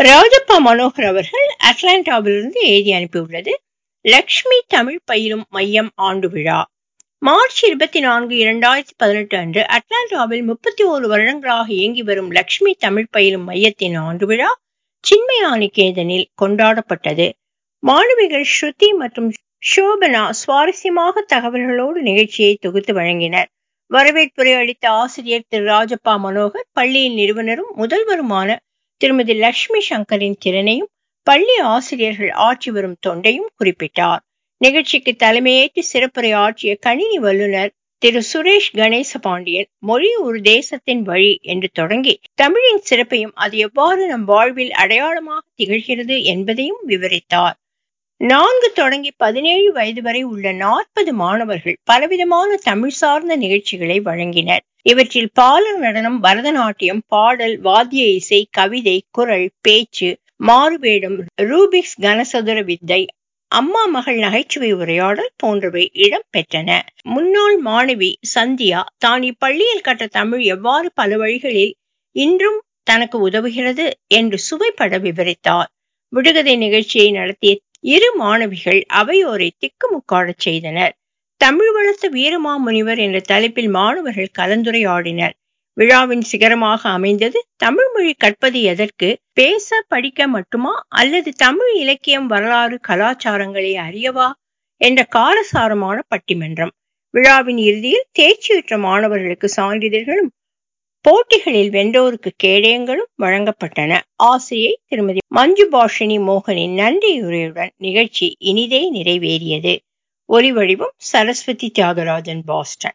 ராஜப்பா மனோகர் அவர்கள் அட்லாண்டாவிலிருந்து எழுதி அனுப்பியுள்ளது. லக்ஷ்மி தமிழ் பயிலும் மையம் ஆண்டு விழா மார்ச் 24, 2018 அன்று அட்லாண்டாவில் 31 வருடங்களாக இயங்கி வரும் லக்ஷ்மி தமிழ் பயிலும் மையத்தின் ஆண்டு விழா சின்மயா நிகேதனில் கொண்டாடப்பட்டது. மாணவிகள் ஸ்ருதி மற்றும் ஷோபனா சுவாரஸ்யமாக தகவல்களோடு நிகழ்ச்சியை தொகுத்து வழங்கினர். வரவேற்புரை அளித்த ஆசிரியர் திரு ராஜப்பா மனோகர் பள்ளியின் நிறுவனரும் முதல்வருமான திருமதி லட்சுமி சங்கரின் திறனையும் பள்ளி ஆசிரியர்கள் ஆற்றி வரும் தொண்டையும் குறிப்பிட்டார். நிகழ்ச்சிக்கு தலைமையேற்று சிறப்புரை ஆற்றிய கணினி வல்லுநர் திரு சுரேஷ் கணேசபாண்டியன் மொழி ஒரு தேசத்தின் வழி என்று தொடங்கி தமிழின் சிறப்பையும் அது எவ்வாறு நம் வாழ்வில் அடையாளமாக திகழ்கிறது என்பதையும் விவரித்தார். 4 தொடங்கி 17 வயது வரை உள்ள 40 மாணவர்கள் பலவிதமான தமிழ் சார்ந்த நிகழ்ச்சிகளை வழங்கினர். இவற்றில் பாலர் நடனம், பரதநாட்டியம், பாடல், வாத்திய இசை, கவிதை, குரல், பேச்சு, மாறுவேடம், ரூபிக்ஸ் கனசதுர வித்தை, அம்மா மகள் நகைச்சுவை உரையாடல் போன்றவை இடம் பெற்றன. முன்னாள் மாணவி சந்தியா தான் இப்பள்ளியில் கற்ற தமிழ் எவ்வாறு பல வழிகளில் இன்றும் தனக்கு உதவுகிறது என்று சுவைப்பட விவரித்தார். விடுகதை நிகழ்ச்சியை நடத்திய 2 மாணவிகள் அவையோரை திக்குமுக்காடச் செய்தனர். தமிழ் வளர்த்த வீரமாமுனிவர் என்ற தலைப்பில் மாணவர்கள் கலந்துரையாடினர். விழாவின் சிகரமாக அமைந்தது தமிழ் மொழி கற்பது எதற்கு, பேச படிக்க மட்டுமா அல்லது தமிழ் இலக்கியம், வரலாறு, கலாச்சாரங்களை அறியவா என்ற காரசாரமான பட்டிமன்றம். விழாவின் இறுதியில் தேர்ச்சியுற்ற மாணவர்களுக்கு சான்றிதழ்களும் போட்டிகளில் வென்றோருக்கு கேடயங்களும் வழங்கப்பட்டன. ஆசிரியை திருமதி மஞ்சு பாஷினி மோகனின் நன்றியுரையுடன் நிகழ்ச்சி இனிதே நிறைவேறியது. ஒலிவடிவம் சரஸ்வதி தியாகராஜன், பாஸ்டன்.